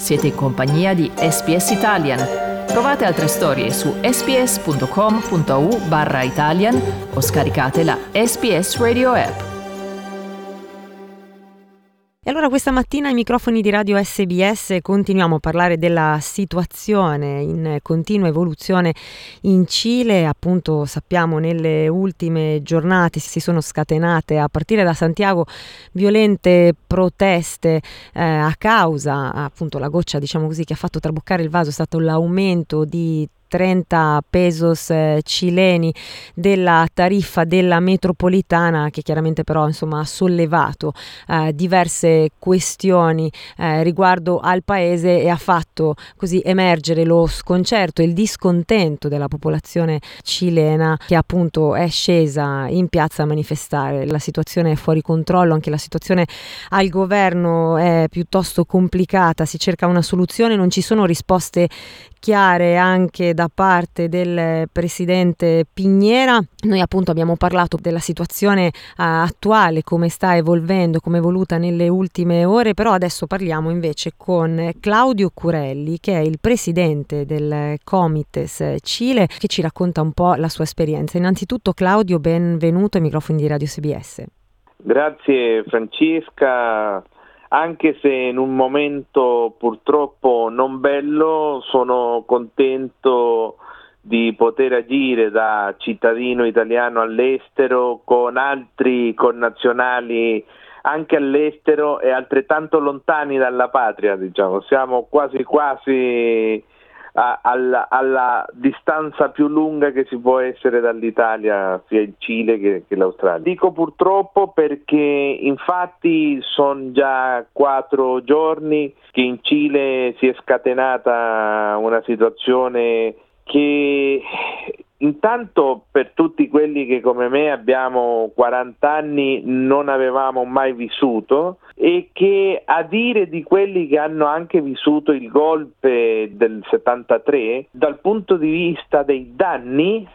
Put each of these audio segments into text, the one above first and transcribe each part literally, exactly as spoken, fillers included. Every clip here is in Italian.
Siete in compagnia di S B S Italian. Trovate altre storie su sbs.com.au barra Italian o scaricate la S B S Radio app. E allora questa mattina ai microfoni di Radio S B S continuiamo a parlare della situazione in continua evoluzione in Cile. Appunto sappiamo nelle ultime giornate si sono scatenate a partire da Santiago violente proteste eh, a causa, appunto la goccia diciamo così che ha fatto traboccare il vaso è stato l'aumento di trenta pesos eh, cileni della tariffa della metropolitana, che chiaramente però insomma ha sollevato eh, diverse questioni eh, riguardo al paese e ha fatto così emergere lo sconcerto e il discontento della popolazione cilena, che appunto è scesa in piazza a manifestare. La situazione è fuori controllo, anche la situazione al governo è piuttosto complicata, si cerca una soluzione, non ci sono risposte chiare anche da parte del presidente Piñera. Noi appunto abbiamo parlato della situazione uh, attuale, come sta evolvendo, come è evoluta nelle ultime ore, però adesso parliamo invece con Claudio Curelli, che è il presidente del Comites Cile, che ci racconta un po' la sua esperienza. Innanzitutto Claudio, benvenuto ai microfoni di Radio S B S. Grazie Francesca. Anche se in un momento purtroppo non bello, sono contento di poter agire da cittadino italiano all'estero con altri connazionali anche all'estero e altrettanto lontani dalla patria, diciamo. Siamo quasi quasi a, alla, alla distanza più lunga che si può essere dall'Italia, sia il Cile che, che l'Australia. Dico purtroppo perché infatti sono già quattro giorni che in Cile si è scatenata una situazione che intanto per tutti quelli che come me abbiamo quaranta anni non avevamo mai vissuto, e che a dire di quelli che hanno anche vissuto il golpe del settantatré, dal punto di vista dei danni,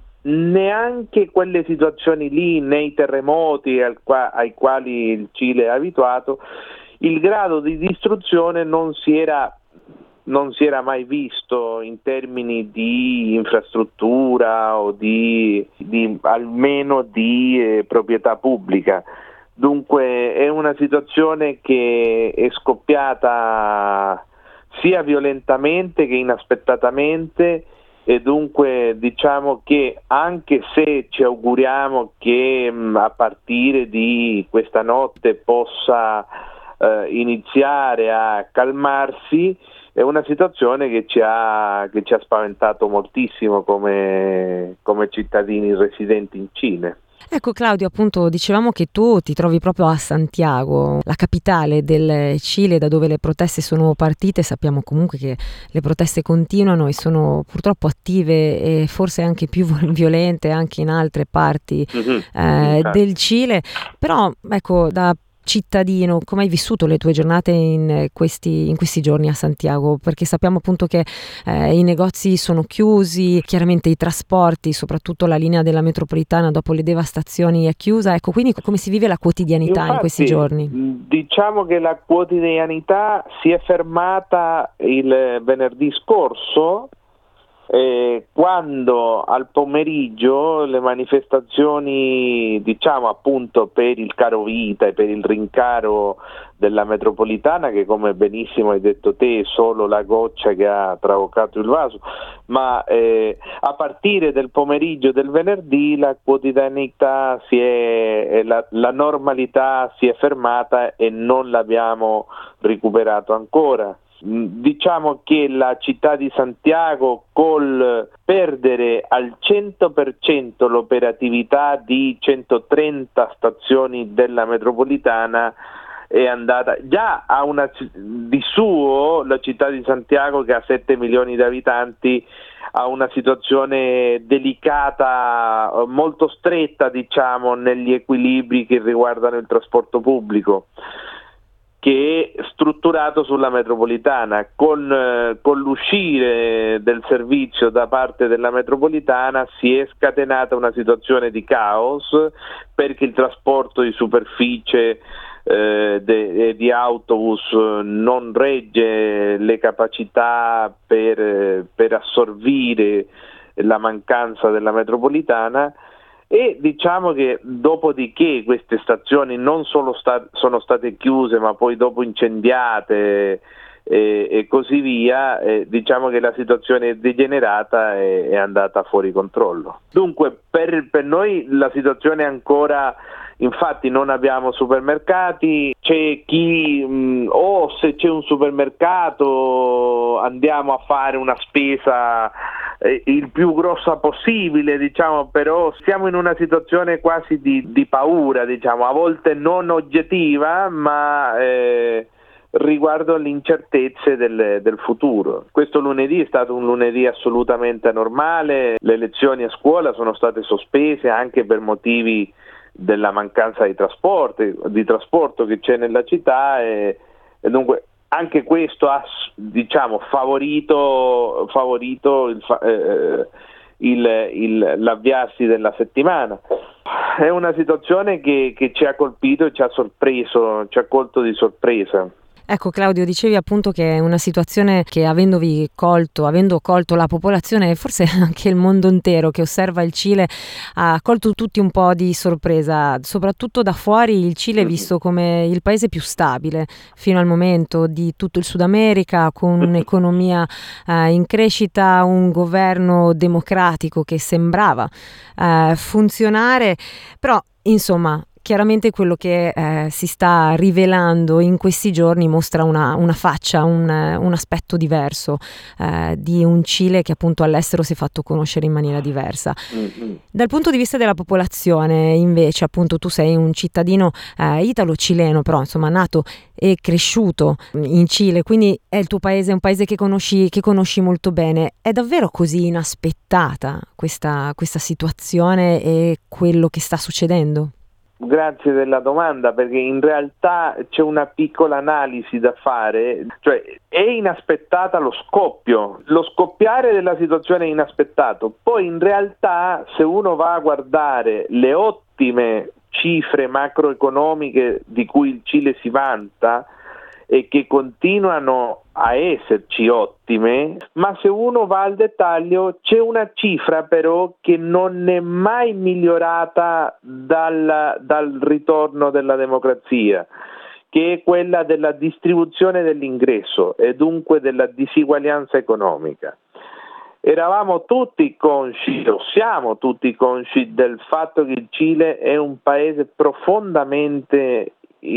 neanche quelle situazioni lì, né i terremoti al qua, ai quali il Cile è abituato, il grado di distruzione non si era non si era mai visto in termini di infrastruttura o di, di almeno di eh, proprietà pubblica. Dunque è una situazione che è scoppiata sia violentemente che inaspettatamente, e dunque diciamo che anche se ci auguriamo che mh, a partire di questa notte possa eh, iniziare a calmarsi, è una situazione che ci ha, che ci ha spaventato moltissimo come, come cittadini residenti in Cile. Ecco Claudio, appunto dicevamo che tu ti trovi proprio a Santiago, la capitale del Cile, da dove le proteste sono partite. Sappiamo comunque che le proteste continuano e sono purtroppo attive e forse anche più violente anche in altre parti mm-hmm. eh, del Cile, però ecco, da cittadino, come hai vissuto le tue giornate in questi, in questi giorni a Santiago? Perché sappiamo appunto che eh, i negozi sono chiusi, chiaramente i trasporti, soprattutto la linea della metropolitana dopo le devastazioni è chiusa. Ecco, quindi come si vive la quotidianità Infatti, in questi giorni? Diciamo che la quotidianità si è fermata il venerdì scorso, Eh, quando al pomeriggio le manifestazioni, diciamo appunto per il caro vita e per il rincaro della metropolitana, che come benissimo hai detto te è solo la goccia che ha traboccato il vaso, ma eh, a partire del pomeriggio del venerdì la quotidianità si è, la, la normalità si è fermata e non l'abbiamo recuperato ancora. Diciamo che la città di Santiago, col perdere al cento per cento l'operatività di centotrenta stazioni della metropolitana, è andata già a una di suo, la città di Santiago che ha sette milioni di abitanti, ha una situazione delicata, molto stretta diciamo negli equilibri che riguardano il trasporto pubblico, che è strutturato sulla metropolitana. Con, eh, con l'uscire del servizio da parte della metropolitana si è scatenata una situazione di caos, perché il trasporto di superficie eh, de, di autobus non regge le capacità per, per assorbire la mancanza della metropolitana, e diciamo che dopodiché queste stazioni non solo sta, sono state chiuse, ma poi dopo incendiate e, e così via, eh, diciamo che la situazione è degenerata e è andata fuori controllo. Dunque per, per noi la situazione è ancora, infatti non abbiamo supermercati, c'è chi mh, o se c'è un supermercato andiamo a fare una spesa eh, il più grossa possibile, diciamo, però siamo in una situazione quasi di, di paura, diciamo, a volte non oggettiva, ma eh, riguardo alle incertezze del, del futuro. Questo lunedì è stato un lunedì assolutamente anormale, le lezioni a scuola sono state sospese anche per motivi della mancanza di trasporto, di trasporto che c'è nella città, e, e dunque anche questo ha, diciamo, favorito, favorito il, eh, il, il, l'avviarsi della settimana. È una situazione che, che ci ha colpito e ci ha sorpreso, ci ha colto di sorpresa. Ecco Claudio, dicevi appunto che è una situazione che avendovi colto, avendo colto la popolazione e forse anche il mondo intero che osserva il Cile, ha colto tutti un po' di sorpresa, soprattutto da fuori il Cile è visto come il paese più stabile fino al momento di tutto il Sud America, con un'economia eh, in crescita, un governo democratico che sembrava eh, funzionare, però insomma chiaramente quello che eh, si sta rivelando in questi giorni mostra una, una faccia, un, un aspetto diverso eh, di un Cile che appunto all'estero si è fatto conoscere in maniera diversa. Mm-hmm. Dal punto di vista della popolazione invece, appunto tu sei un cittadino eh, italo-cileno, però insomma nato e cresciuto in Cile, quindi è il tuo paese, è un paese che conosci, che conosci molto bene. È davvero così inaspettata questa, questa situazione e quello che sta succedendo? Grazie della domanda, perché in realtà c'è una piccola analisi da fare, cioè è inaspettata lo scoppio, lo scoppiare della situazione è inaspettato, poi in realtà se uno va a guardare le ottime cifre macroeconomiche di cui il Cile si vanta e che continuano a esserci ottime, ma se uno va al dettaglio c'è una cifra però che non è mai migliorata dal, dal ritorno della democrazia, che è quella della distribuzione dell'ingresso e dunque della disuguaglianza economica. Eravamo tutti consci, o siamo tutti consci del fatto che il Cile è un paese profondamente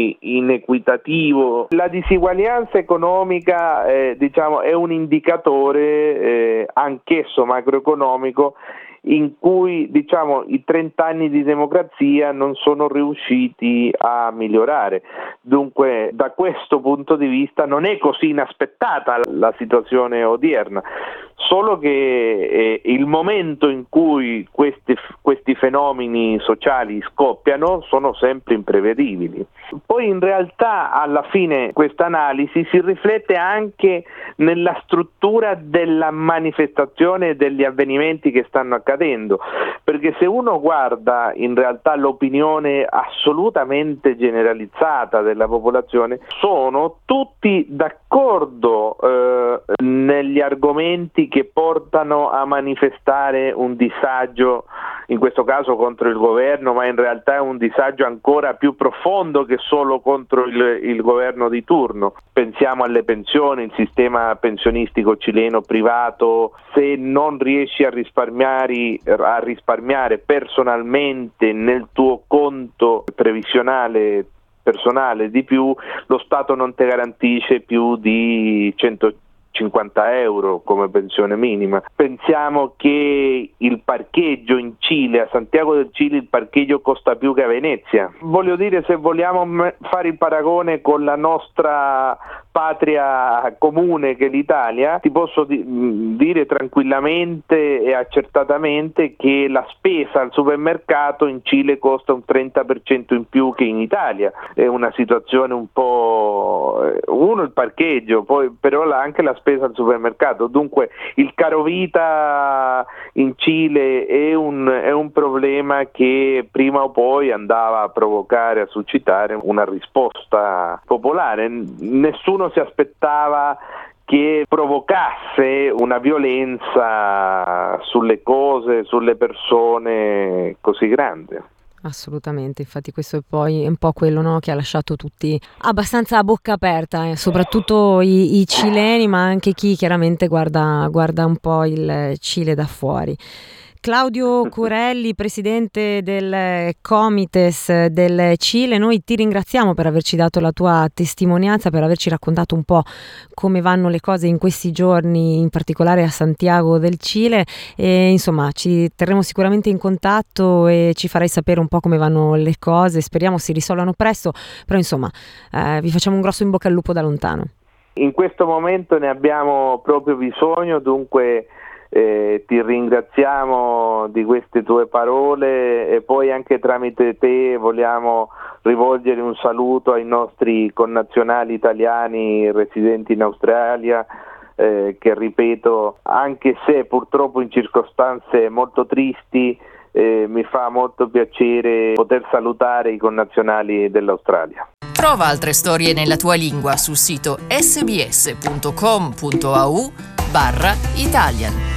inequitativo. La disuguaglianza economica eh, diciamo è un indicatore eh, anch'esso macroeconomico in cui diciamo i trent'anni di democrazia non sono riusciti a migliorare. Dunque da questo punto di vista non è così inaspettata la situazione odierna, solo che eh, il momento in cui questi, questi fenomeni sociali scoppiano sono sempre imprevedibili. Poi in realtà alla fine questa analisi si riflette anche nella struttura della manifestazione e degli avvenimenti che stanno accadendo, perché se uno guarda in realtà l'opinione assolutamente generalizzata della popolazione, sono tutti d'accordo eh, negli argomenti che portano a manifestare un disagio, in questo caso contro il governo, ma in realtà è un disagio ancora più profondo che solo contro il, il governo di turno. Pensiamo alle pensioni, il sistema pensionistico cileno privato, se non riesci a risparmiare, a risparmiare personalmente nel tuo conto previsionale personale di più, lo Stato non ti garantisce più di centocinquanta euro come pensione minima. Pensiamo che il parcheggio in Cile, a Santiago del Cile, il parcheggio costa più che a Venezia. Voglio dire, se vogliamo fare il paragone con la nostra patria comune che è l'Italia, ti posso di- dire tranquillamente e accertatamente che la spesa al supermercato in Cile costa un trenta per cento in più che in Italia. È una situazione un po'... uno il parcheggio, poi però anche la spesa al supermercato. Dunque il carovita in Cile è un, è un problema che prima o poi andava a provocare, a suscitare una risposta popolare. Nessuno si aspettava che provocasse una violenza sulle cose, sulle persone così grande. Assolutamente, infatti questo è poi un po' quello, no, che ha lasciato tutti abbastanza a bocca aperta, eh, soprattutto i, i cileni, ma anche chi chiaramente guarda, guarda un po' il Cile da fuori. Claudio Curelli, presidente del Comites del Cile, noi ti ringraziamo per averci dato la tua testimonianza, per averci raccontato un po' come vanno le cose in questi giorni, in particolare a Santiago del Cile, e insomma ci terremo sicuramente in contatto e ci farai sapere un po' come vanno le cose, speriamo si risolvano presto, però insomma eh, vi facciamo un grosso in bocca al lupo da lontano. In questo momento ne abbiamo proprio bisogno, dunque Eh, ti ringraziamo di queste tue parole e poi anche tramite te vogliamo rivolgere un saluto ai nostri connazionali italiani residenti in Australia, eh, che ripeto, anche se purtroppo in circostanze molto tristi, eh, mi fa molto piacere poter salutare i connazionali dell'Australia. Trova altre storie nella tua lingua sul sito sbs punto com punto a u barra Italian.